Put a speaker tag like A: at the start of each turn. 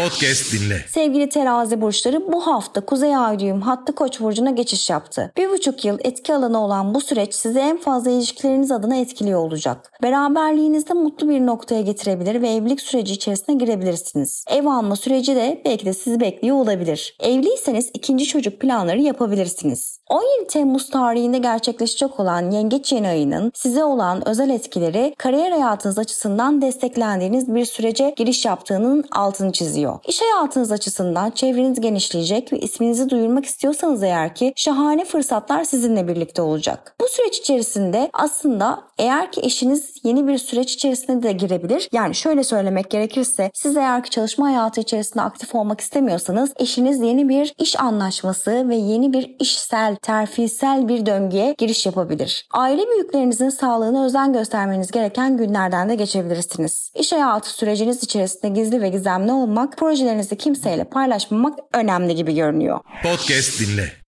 A: Podcast dinle.
B: Sevgili terazi burçları, bu hafta Kuzey Ay düğüm hattı Koç burcuna geçiş yaptı. 1,5 yıl etki alanı olan bu süreç sizi en fazla ilişkileriniz adına etkiliyor olacak. Beraberliğinizde mutlu bir noktaya getirebilir ve evlilik süreci içerisine girebilirsiniz. Ev alma süreci de belki de sizi bekliyor olabilir. Evliyseniz ikinci çocuk planları yapabilirsiniz. 17 Temmuz tarihinde gerçekleşecek olan Yengeç yeni ayının size olan özel etkileri kariyer hayatınız açısından desteklendiğiniz bir sürece giriş yaptığının altını çiziyor. İş hayatınız açısından çevreniz genişleyecek ve isminizi duyurmak istiyorsanız eğer ki şahane fırsatlar sizinle birlikte olacak. Bu süreç içerisinde aslında eğer ki eşiniz yeni bir süreç içerisine de girebilir. Yani şöyle söylemek gerekirse, siz eğer ki çalışma hayatı içerisinde aktif olmak istemiyorsanız eşiniz yeni bir iş anlaşması ve yeni bir işsel, terfisel bir döngüye giriş yapabilir. Aile büyüklerinizin sağlığına özen göstermeniz gereken günlerden de geçebilirsiniz. İş hayatı süreciniz içerisinde gizli ve gizemli olmak, projelerinizi kimseyle paylaşmamak önemli gibi görünüyor.
A: Podcast dinle.